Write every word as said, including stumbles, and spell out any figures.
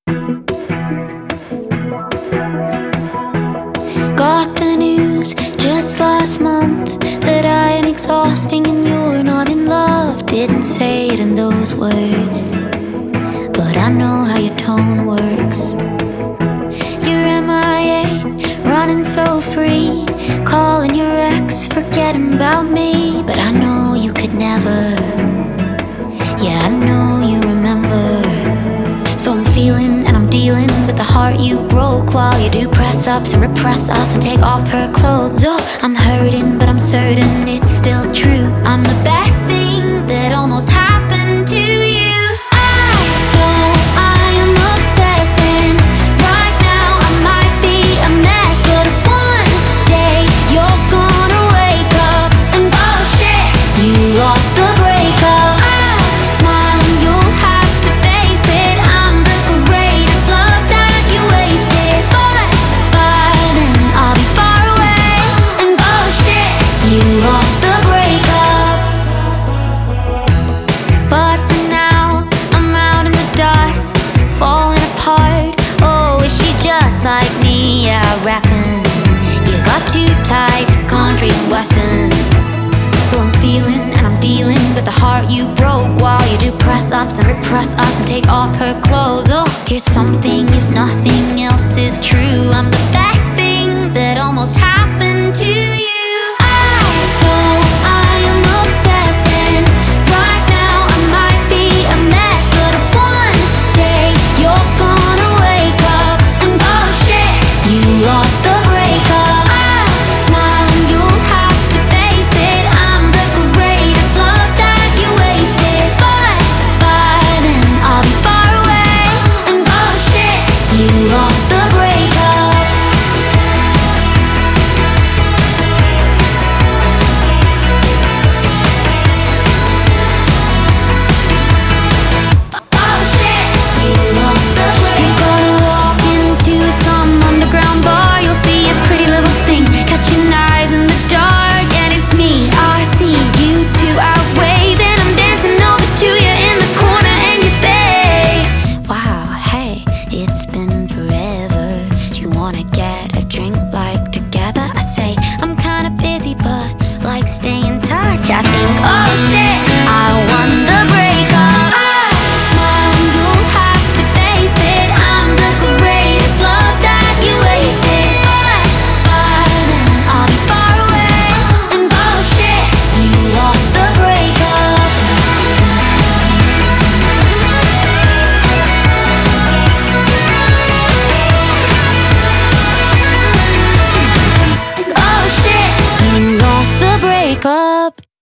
Got the news just last month that I am exhausting and you're not in love. Didn't say it in those words, but I know how your tone works. You're M I A, running so free, calling your ex, forgetting about me. But I know you could never, yeah, I know you remember. So I'm feeling and I'm dealing with the heart you broke, while you do press-ups and repress us and take off her clothes. Oh, I'm hurting, but I'm certain it's still true. I'm the best thing that almost happened to you. I know I am obsessed, and right now I might be a mess, but one day you're gonna wake up and oh shit, you lost the breakup. Like me, yeah, I reckon you got two types, country and western. So I'm feeling and I'm dealing with the heart you broke, while you do press-ups and repress us and take off her clothes. Oh, here's something if nothing else is true. I'm the best thing that almost happened to you. Lost the breakup. I smile and you'll have to face it. I'm the greatest love that you wasted. But by then I'll be far away, and oh shit, you lost the breakup. Oh shit, you lost the breakup. You gotta walk into some underground bar, you'll see a pretty little thing catching eyes in the dark, and it's me. I see you two out waving, I'm dancing over to you in the corner, and you say, wow, hey, it's been forever. Do you wanna get a drink like together? I say, I'm kinda busy, but like stay in touch. I think, oh shit, I won the breakup. I smile and you'll have to face it. I'm the greatest love that you wasted. But by then I'll be far away, and oh shit, you lost the breakup. Oh shit, you lost the breakup.